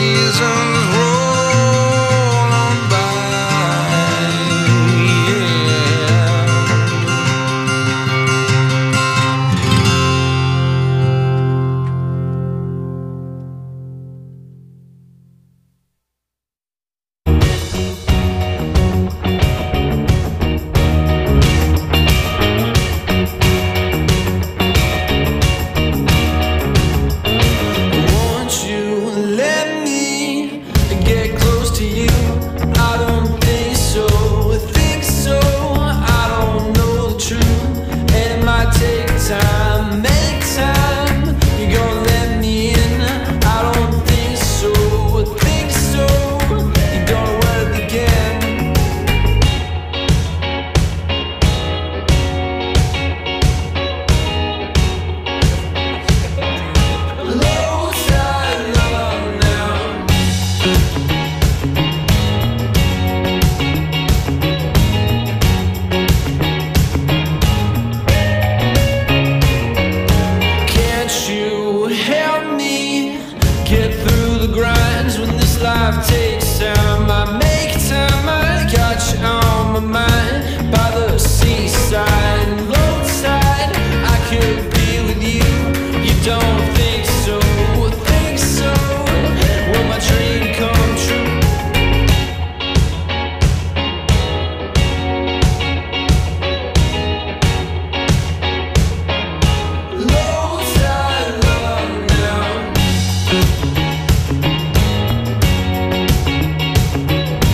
seasons roll on by, yeah. Won't you let me get close to you? I don't think so, think so. I don't know the truth, and it might take time, make time. You gonna let me in? I don't think so, think so. You gonna work again? Low tide love now. Can't you help me get through the grinds when this life takes time? I make time, I got you on my mind by the seaside, low tide. I could be with you. You don't think so, think so. Will my dream come true? Low tide love now.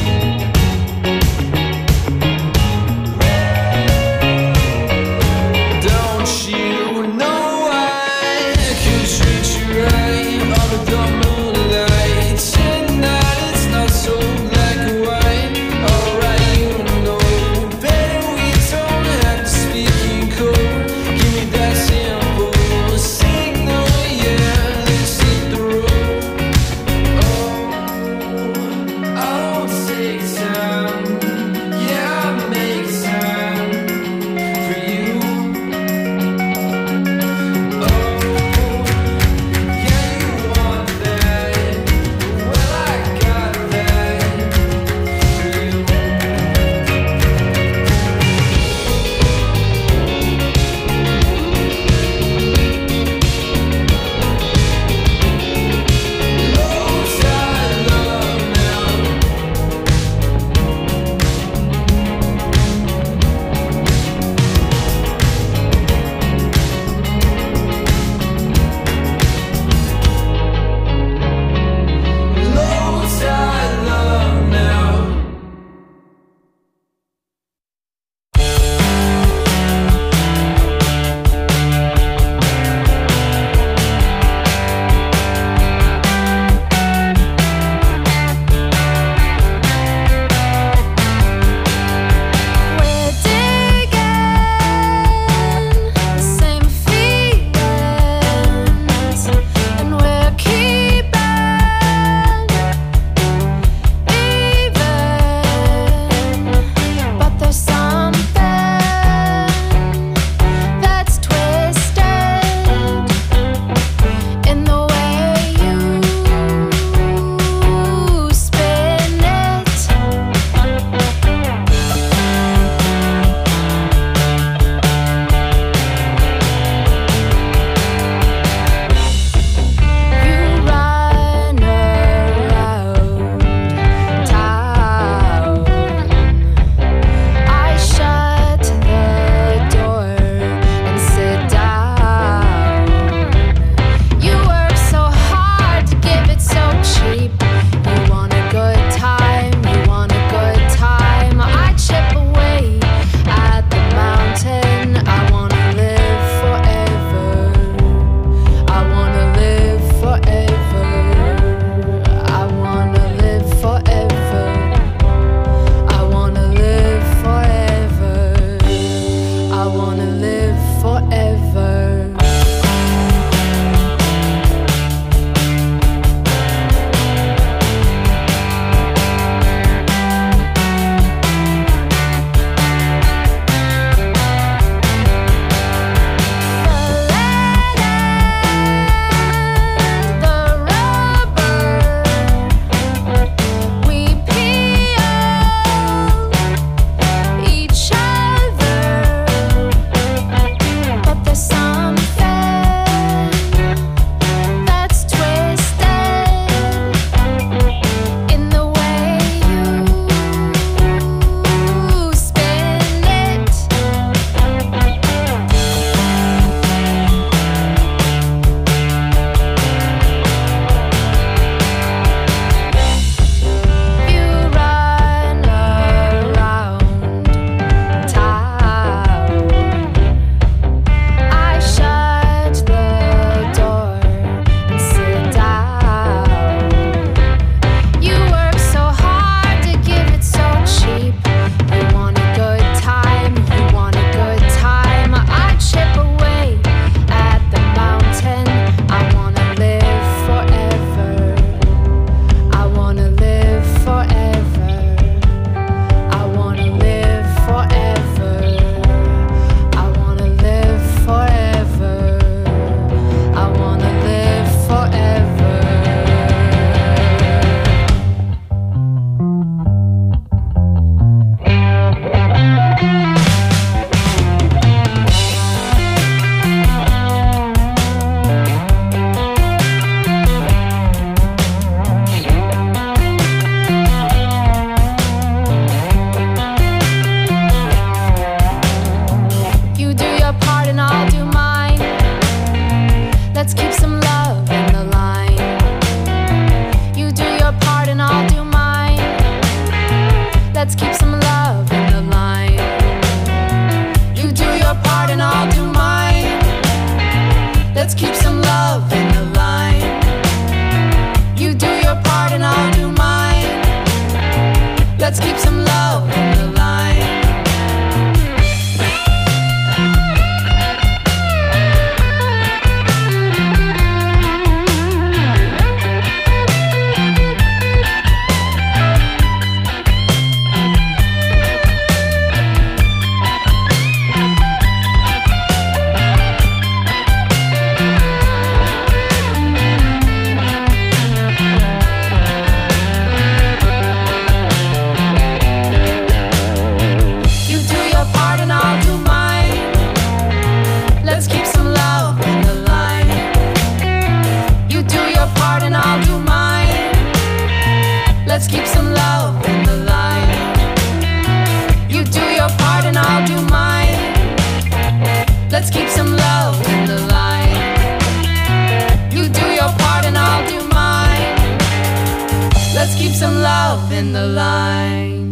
keep some love in the line.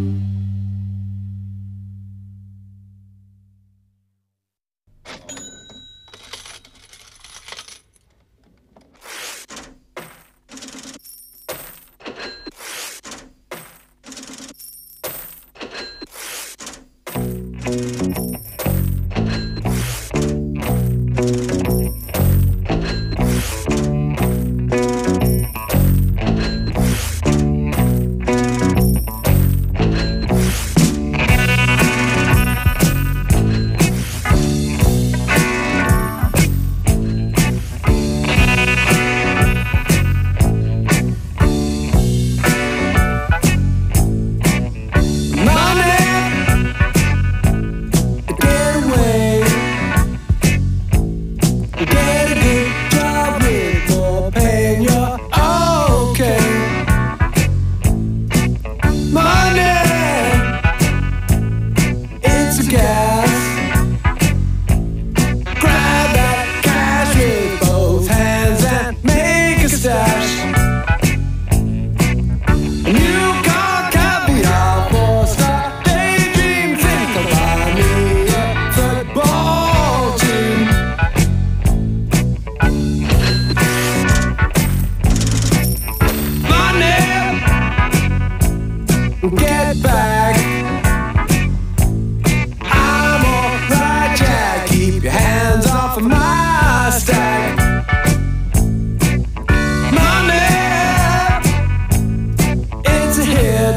Get back. I'm alright, Jack. Keep your hands off of my stack. Money, it's a hit.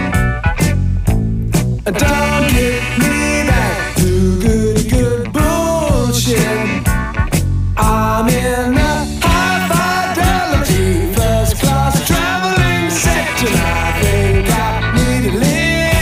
Don't get me back to good bullshit. I'm in a high fidelity first class traveling section. I think I need a lift.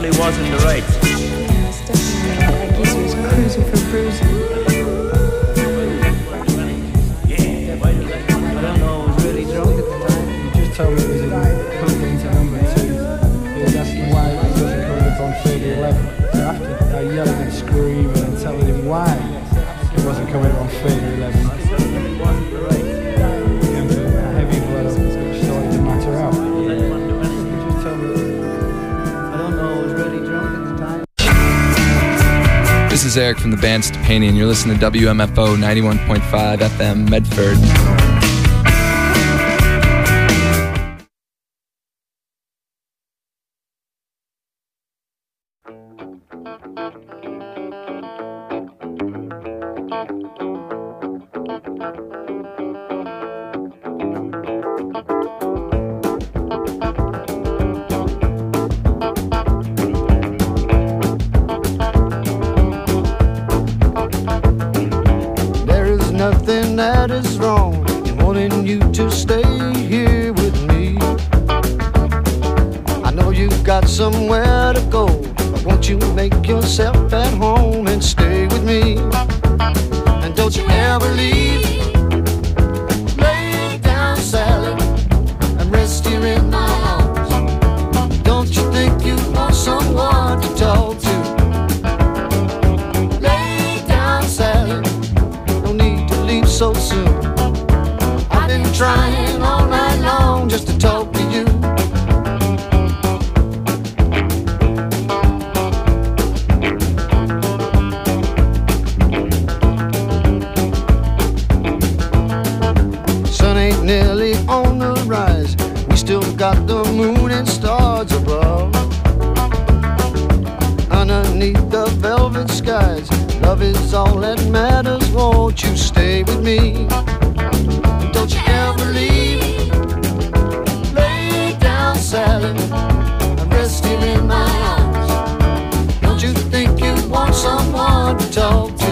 definitely wasn't the right. Yeah, it's definitely not. I guess he was cruising for bruising. I don't know, I was really drunk at the time. He just told me it was in plugged into number 2. He was asking why it wasn't coming up on 3011. So after I yelling and screaming and telling him why it wasn't coming up on 3011, a heavy blow started to matter out. He just told me, I don't know, I was really drunk at the time. This is Eric from the band Stepani, and you're listening to WMFO 91.5 FM Medford. Nothing that is wrong in wanting you to stay here with me. I know you've got somewhere to go, but won't you make yourself at home and stay with me? And don't you ever leave. Lay down, Sally, and rest here in my arms. Don't you think you want someone to talk to? Lay down, Sally, so soon. I've been trying all night long just to talk to you. Sun ain't nearly on the rise. We still got the moon and stars above. Underneath the velvet skies, love is all that matters. Won't you stay with me? Don't you ever leave. Lay down, Sally, and rest here in my arms. Don't you think you want someone to talk to?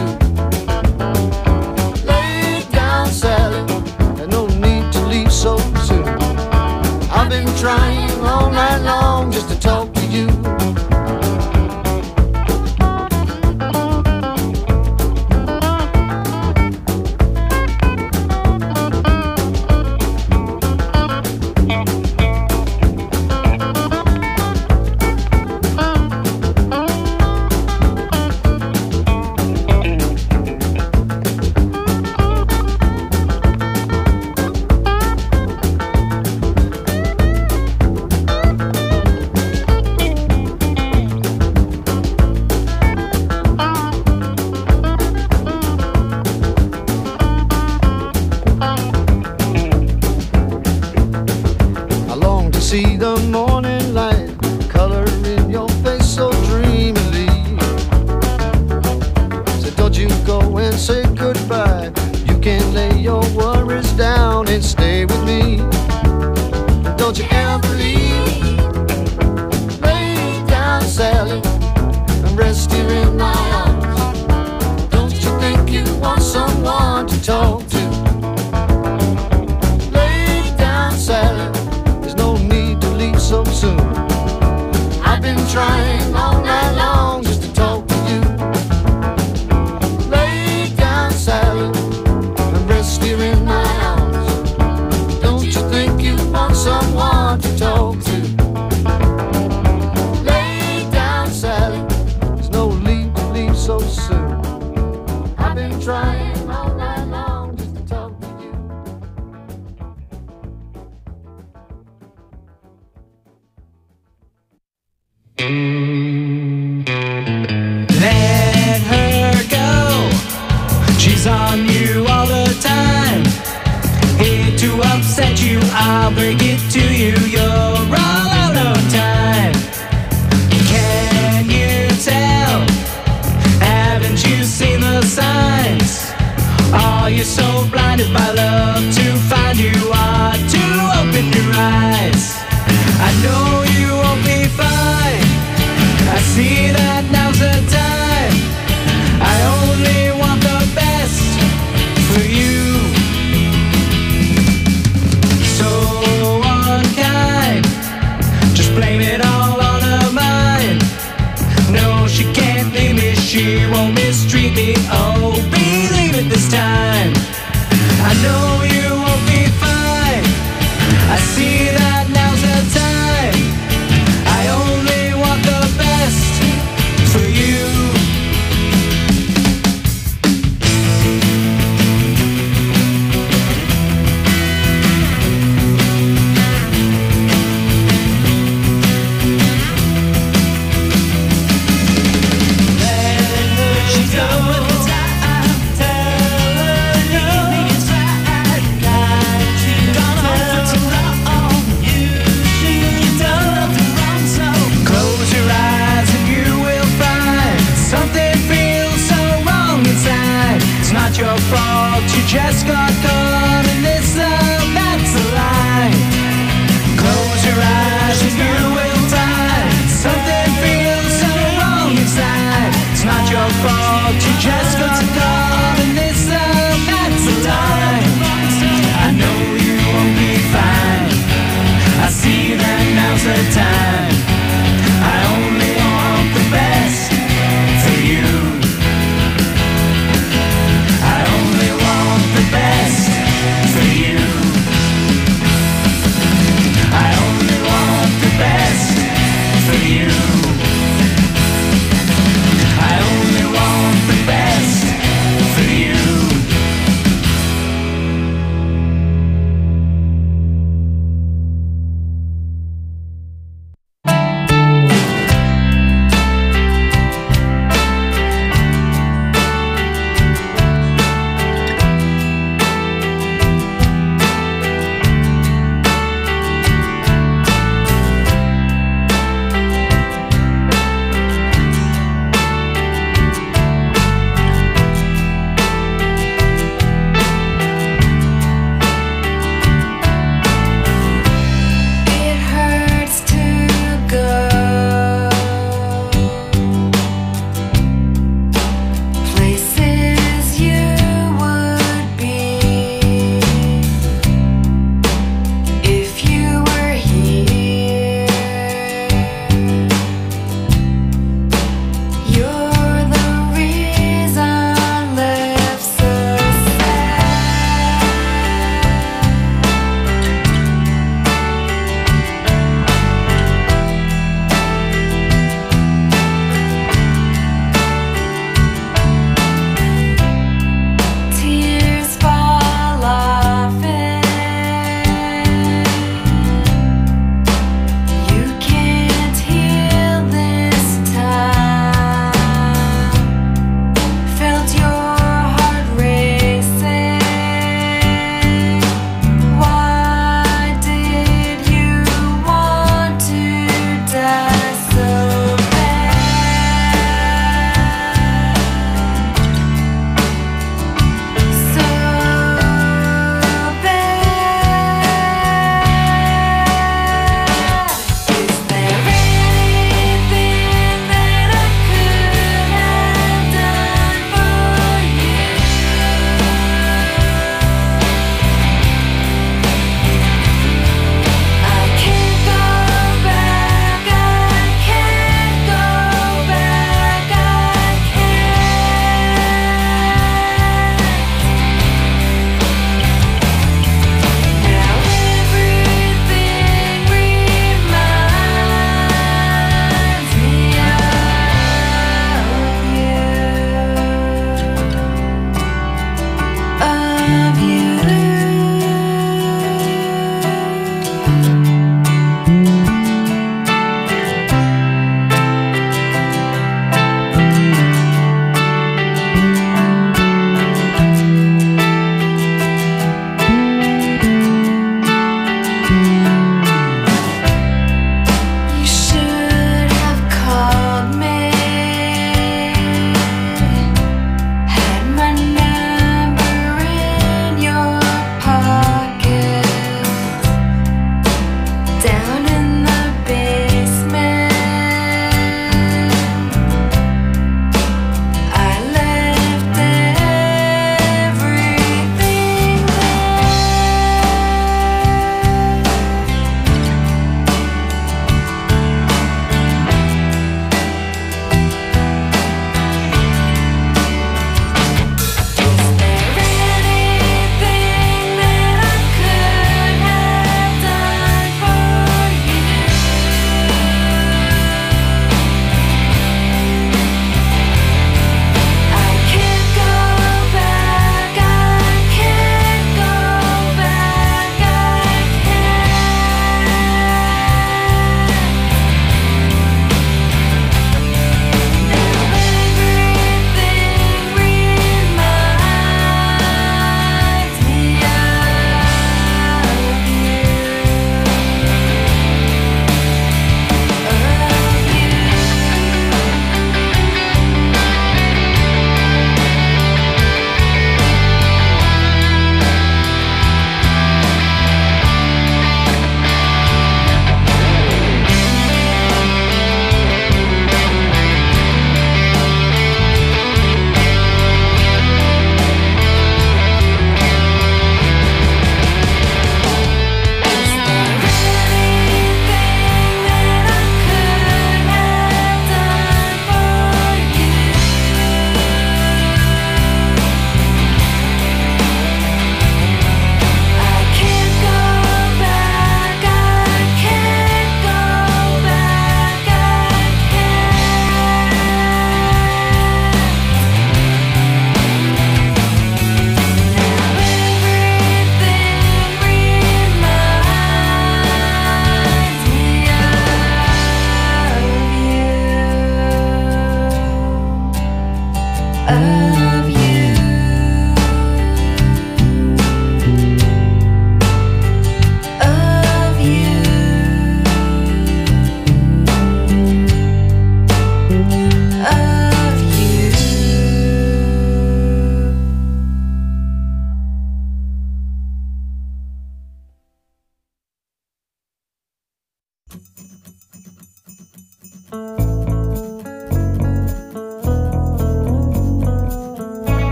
Lay down, Sally, there's no need to leave so soon. I've been trying all night long just to talk to you. See the morning light, color in your face so dreamily. So don't you go and say goodbye. You can lay your worries down and stay with me. Don't you ever leave. Lay down, Sally, and rest here in my arms. Don't you think you want someone to talk to? Lay down, Sally, so soon. I've been trying all night long just to talk to you. Lay down, Sally, and rest here in my arms. Don't you think you want someone to talk to? Lay down, Sally, there's no need to leave so soon. I've been trying all night long just to talk to you. Let her go. She's on you all the time. Hate to upset you, I'll break it to you. You're all out of time. Can you tell? Haven't you seen the signs? Are you so blinded by love to find you are to open your eyes? I know you won't be fine. I see that now's the time. I only want the best for you. So unkind, just blame it all on her mind. fault, you just got caught in this love, that's a lie. Close your eyes and you will die. Something feels so wrong inside. It's not your fault, you just got caught in this love, that's a lie. I know you won't be fine, I see that now's the time. I only want the best for you. I only want the best for you. I only want the best for you. I only want the best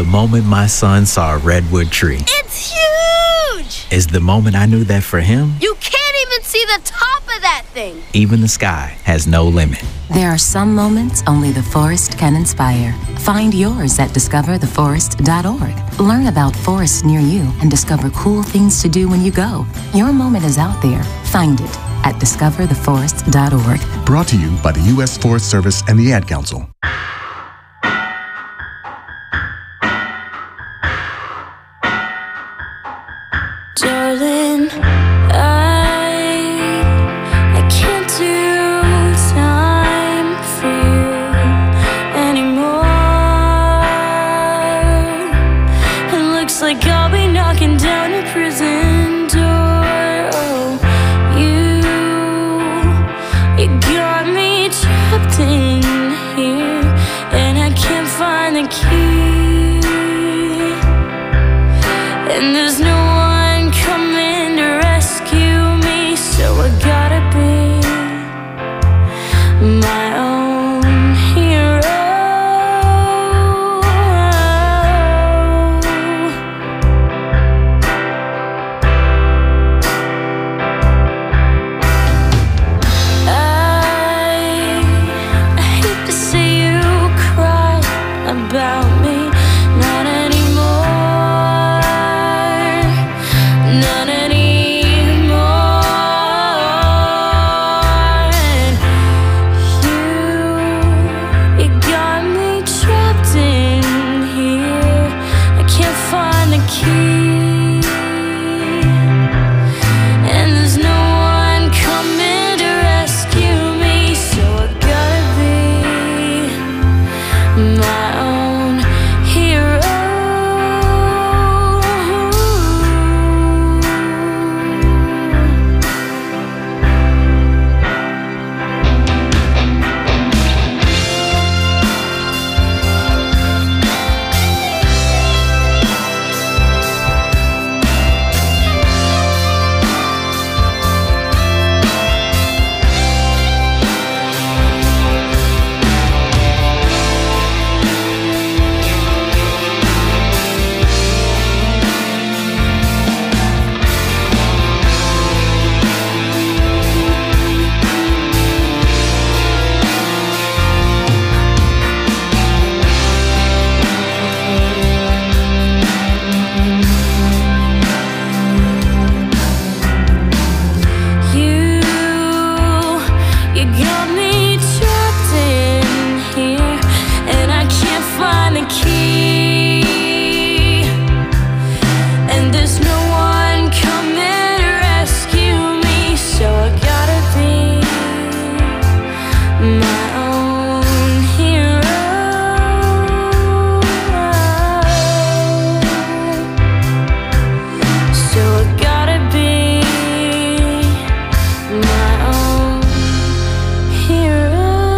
the moment my son saw a redwood tree. It's huge! Is the moment I knew that for him, You can't even see the top of that thing. even the sky has no limit. There are some moments only the forest can inspire. Find yours at discovertheforest.org. Learn about forests near you and discover cool things to do when you go. Your moment is out there. Find it at discovertheforest.org. Brought to you by the U.S. Forest Service and the Ad Council. Darling, I can't do time for you anymore. It looks like I'll be knocking down a prison door. Oh, you got me trapped in here, and I can't find the key. And there's no one coming to rescue me, so I gotta be my own hero. I hate to see you cry about me, not anymore, not anymore. And you got me trapped in here. I can't find the key, and there's no one coming to rescue me, so I gotta be my own hero. You got me trapped in here, and I can't find the key. And there's no one coming to rescue me, so I gotta be my own hero. So I gotta be my own hero.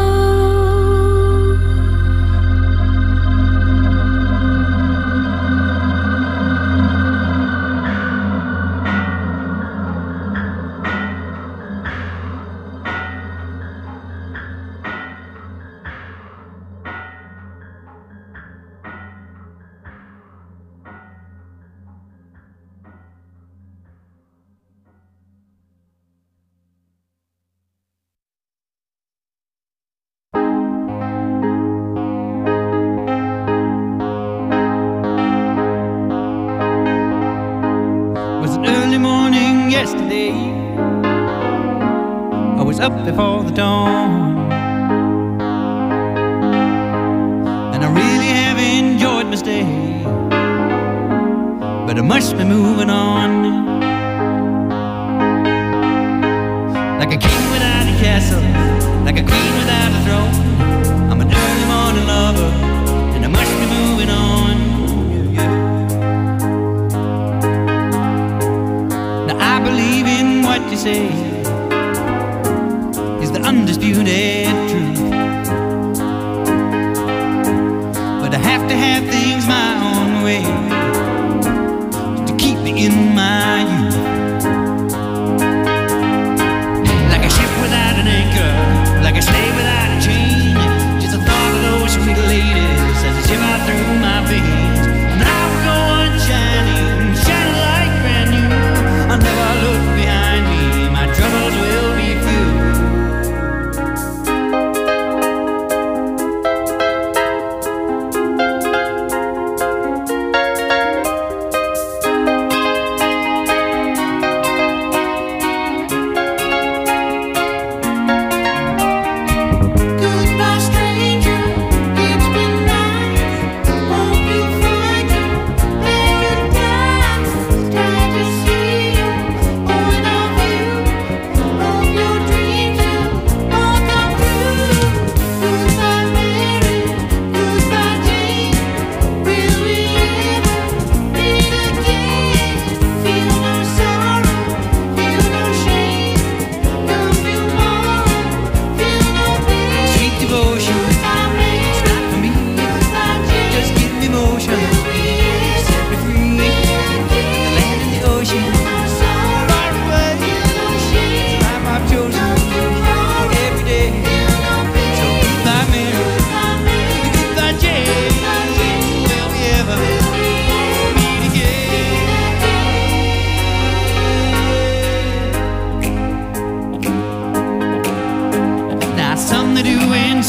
Was an early morning yesterday. I was up before the dawn, and I really have enjoyed my stay, but I must be moving on. Like a king without a castle, like a queen without a throne, I'm an early morning lover, and I must be moving on. I believe in what you say is the undisputed truth, but I have to have things my own way to keep me in my youth. Like a ship without an anchor, like a slave without a chain, just the thought of those sweet ladies as they shiver through my veins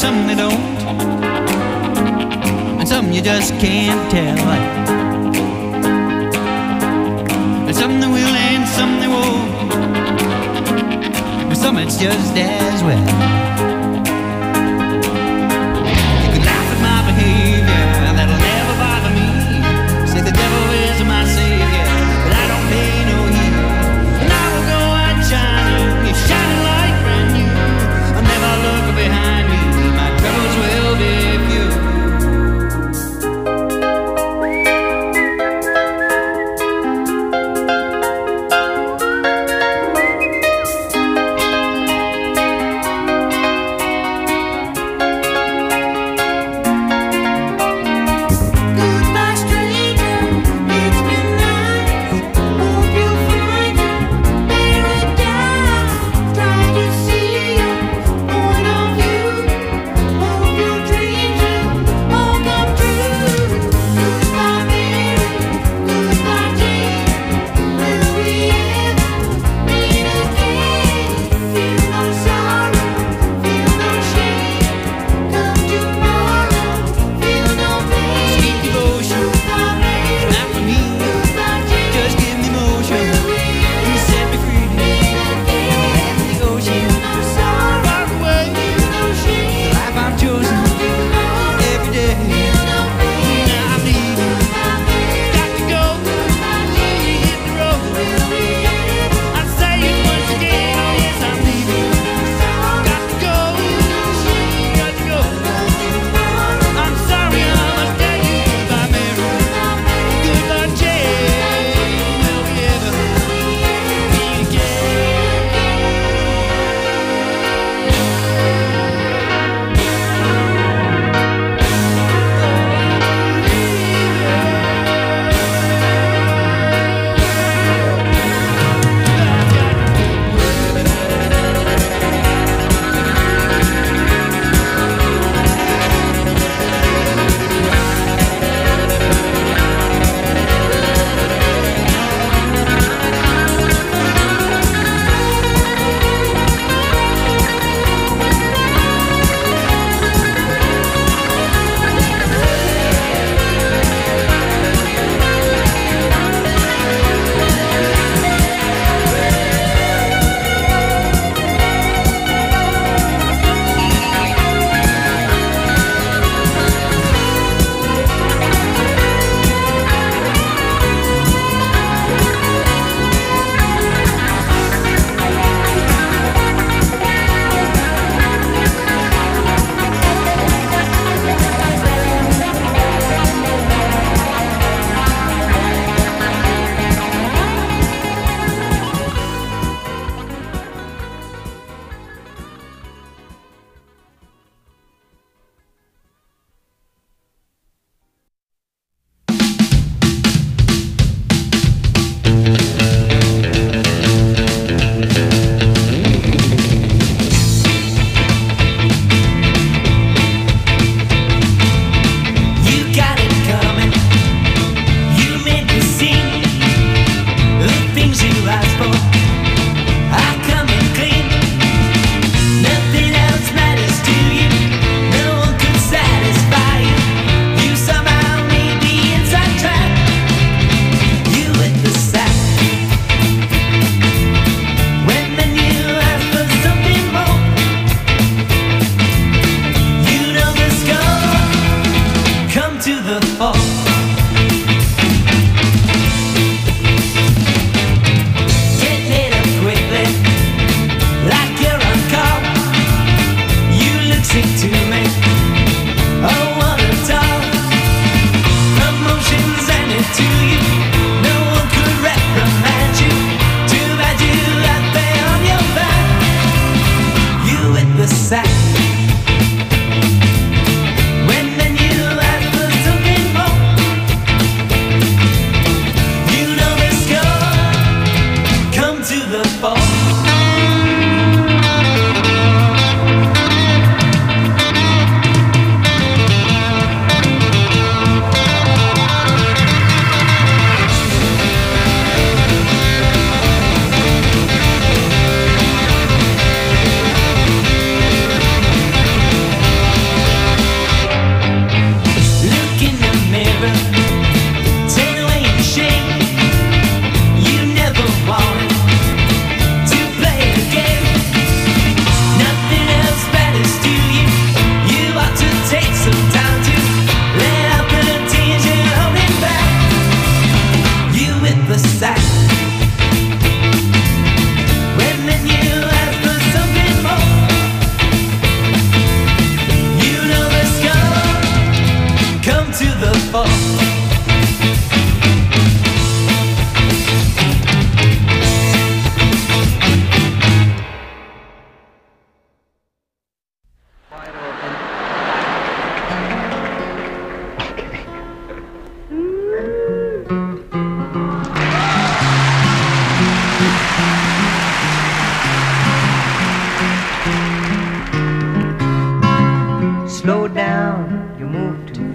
some they don't, and some you just can't tell. And some they will and some they won't, and some it's just as well. You can laugh at my behavior, that'll never bother me. Say the devil is my savior, but I don't pay no heed. And I will go on shining, you're shining like brand new. I'll never look behind me, my troubles will be few.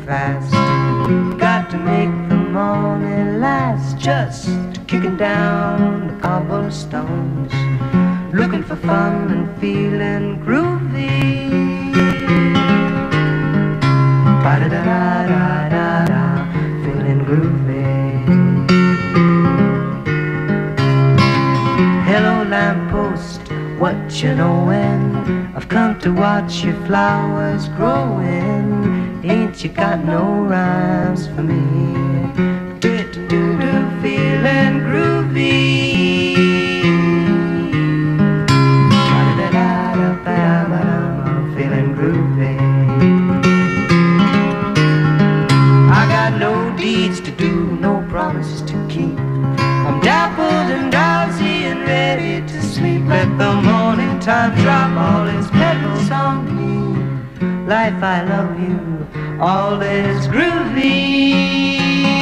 fast. Got to make the morning last. Just kicking down the cobblestones, looking for fun and feeling groovy. Ba-da-da-da-da-da, feeling groovy. Hello lamppost, what you knowin'? I've come to watch your flowers growing. Ain't you got no rhymes for me? Do-do-do-do, feeling groovy. Ba-da-da-da-da-ba-da-ba-da, feeling groovy. I got no deeds to do, no promises to keep. I'm dappled and drowsy and ready to sleep. Let the morning time drop all its petals on me. Life, I love you, all is groovy.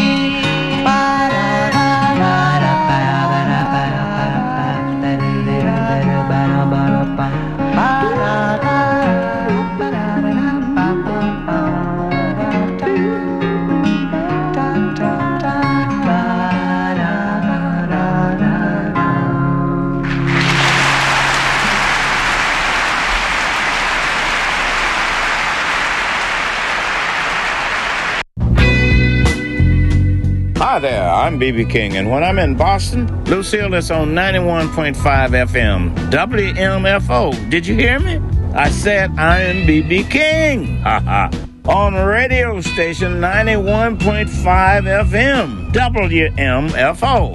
Hi there, I'm B.B. King, and when I'm in Boston, Lucille is on 91.5 FM, WMFO. Did you hear me? I said I am B.B. King. On radio station 91.5 FM, WMFO.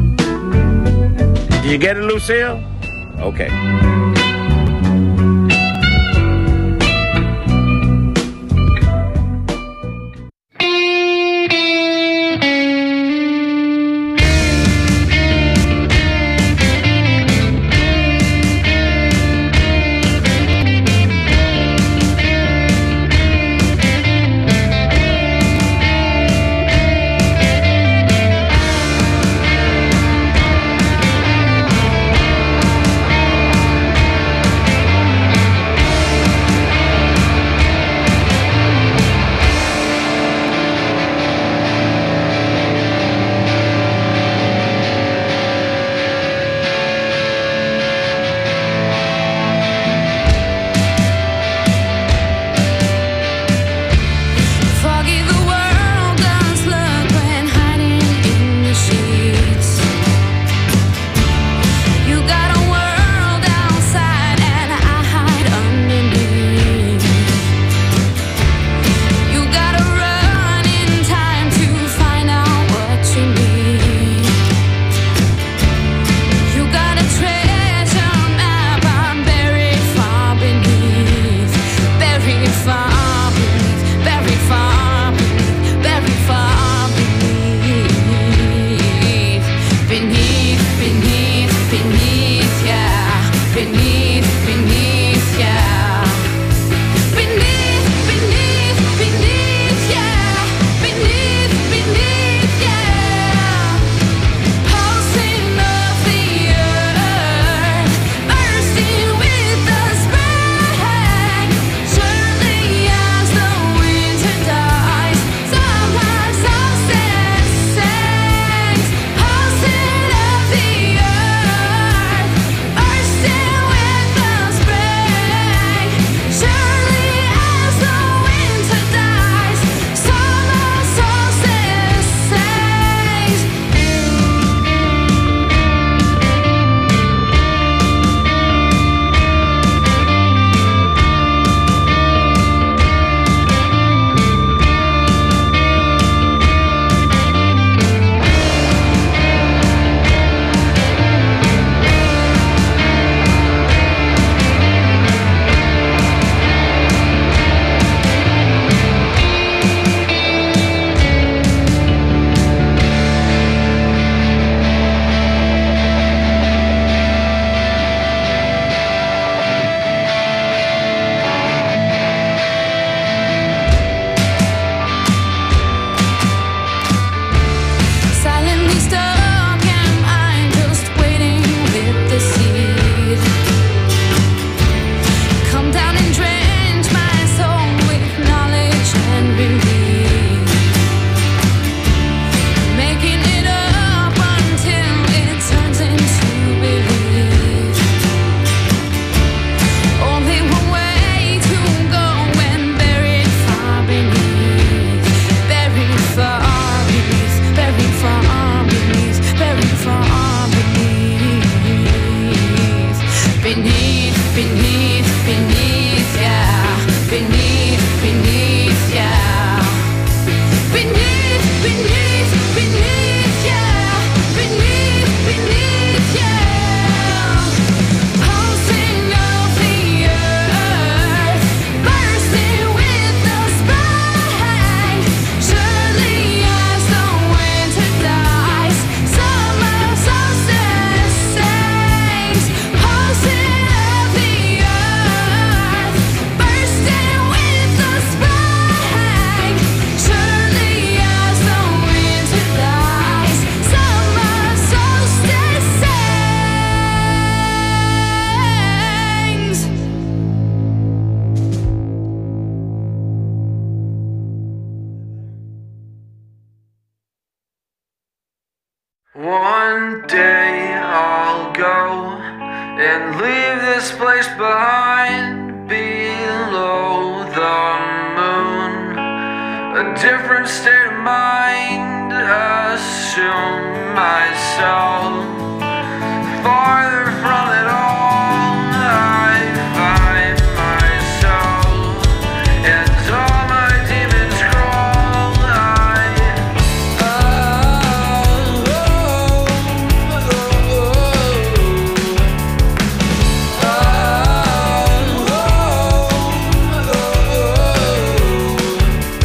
Did you get it, Lucille? Okay. day I'll go and leave this place behind below the moon. A different state of mind, assume myself farther from it all. I find myself and all my demons crawl.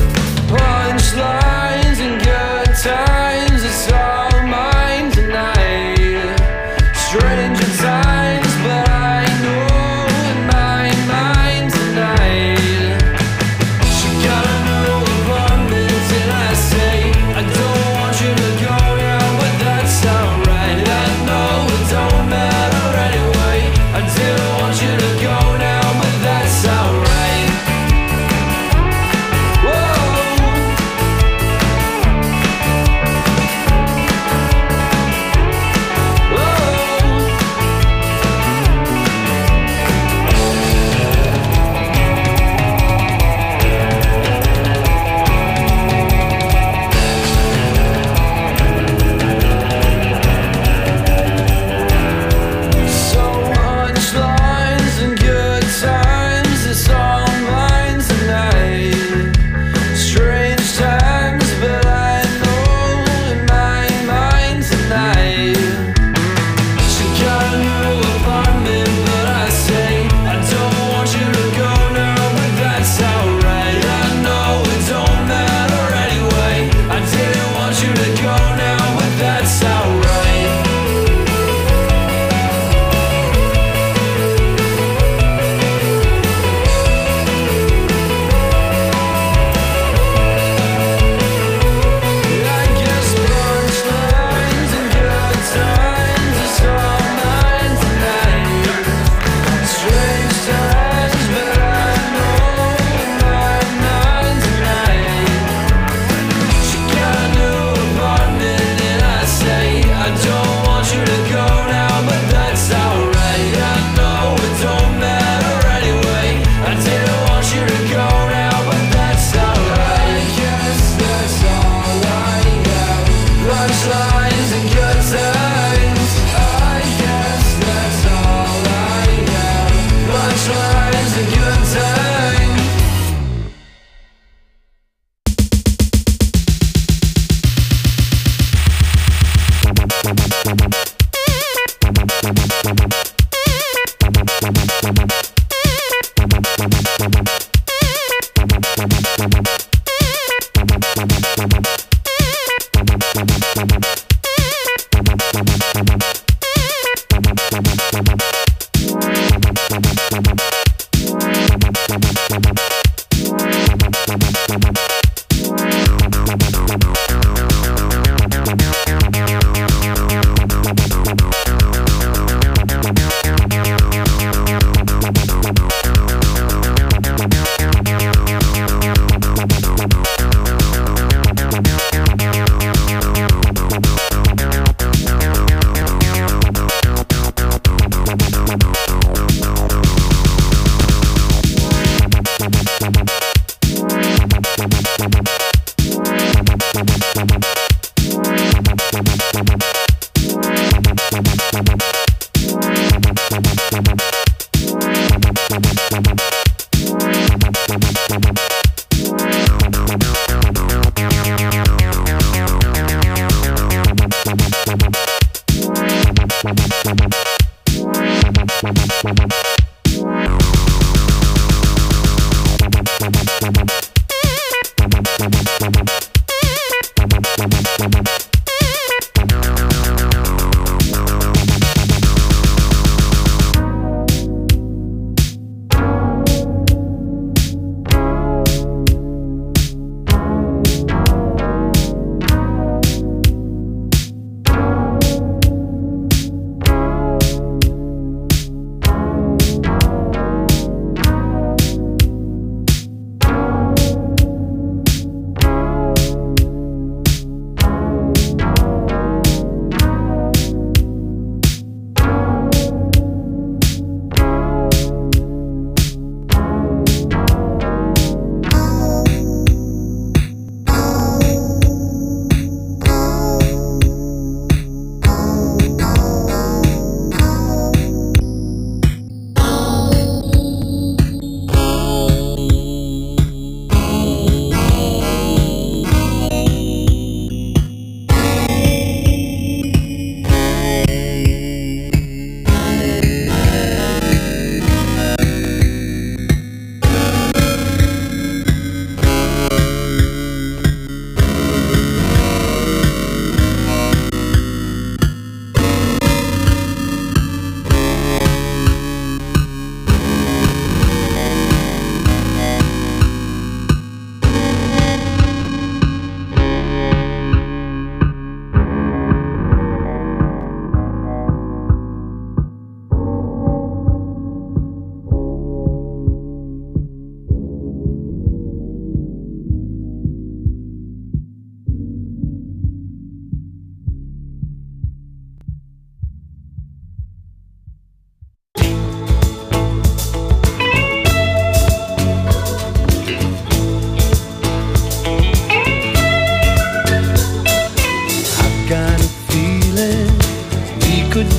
Punchlines and good times, it's all mine tonight.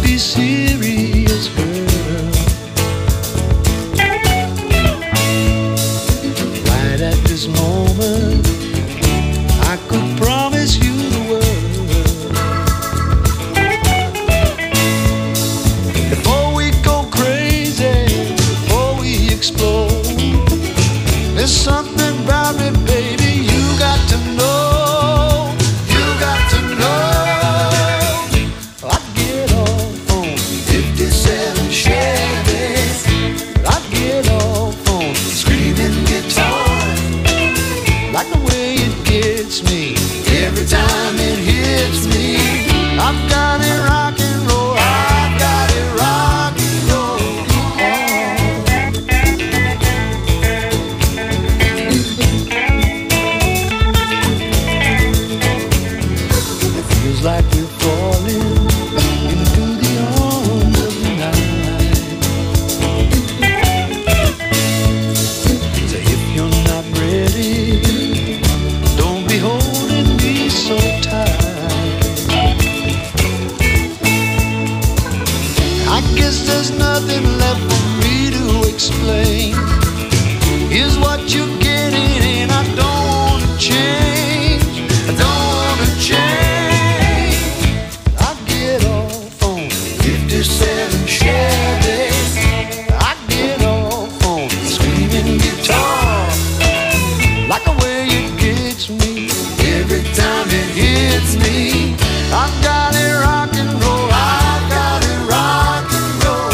be serious, girl. Right at this moment, I could promise you the world. Before we go crazy, before we explode, there's something about me, baby, you got to know. You got to know. I'd get off on 57 Chevys. I'd get off on screaming guitar. Like the way it gets me every time it hits me. I've got it rock and roll. I've got it rock and roll. It feels like we're falling into the arms of the night. So if you're not ready, don't be holding me so tight. I guess there's nothing left for me to explain. Here's what you're getting, and I don't wanna change. I don't wanna change. I get off on 57 Chevys. I get off on screaming guitar. Like the way it gets me every time it hits me. I've got it rock and roll. I've got it rock and roll.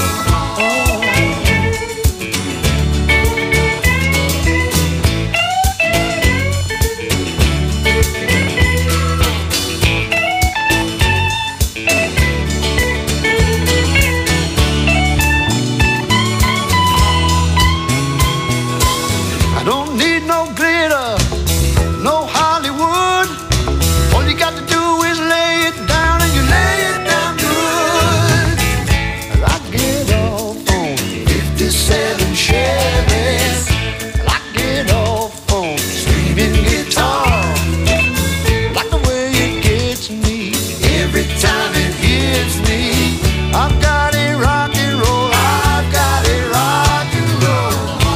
I don't need no glitter, no Hollywood. All you got to do is lay it down, and you lay it down good. I get off on 57 Chevys. I get off on screaming guitar. Like the way it gets me every time it hits me. I've got it rock and roll. I've got it rock and roll.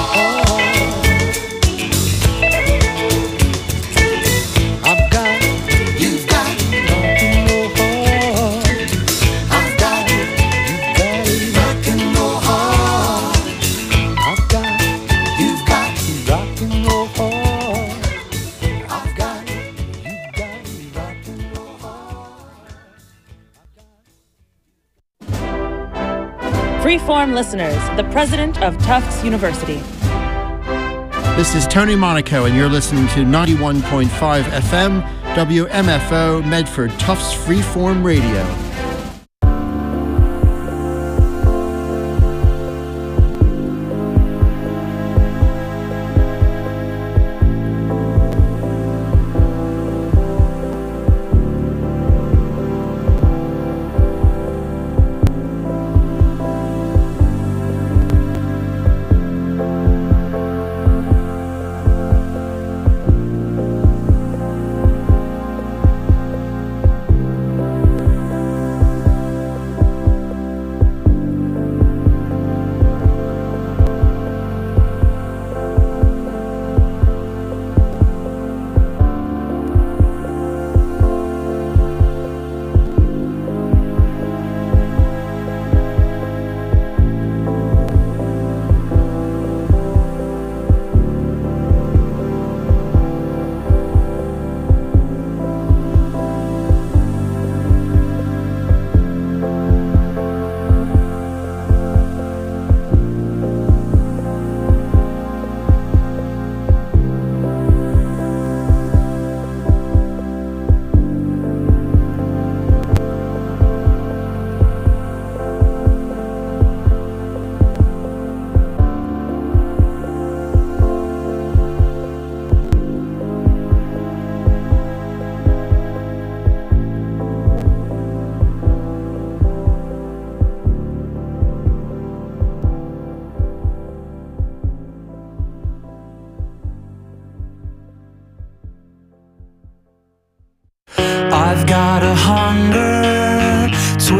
I've got, you've got rock and roll hard. I've got, you've got rock and roll hard. I've got, you've got rock and roll hard. I've got, you've got rock and roll hard. Freeform listeners, the president of Tufts University. This is Tony Monaco, and you're listening to 91.5 FM, WMFO, Medford, Tufts Freeform Radio.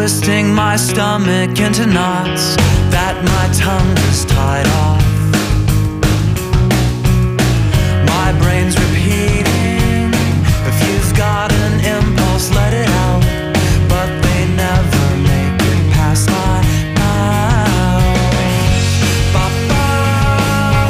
twisting my stomach into knots that my tongue is tied off. My brain's repeating, if you've got an impulse, let it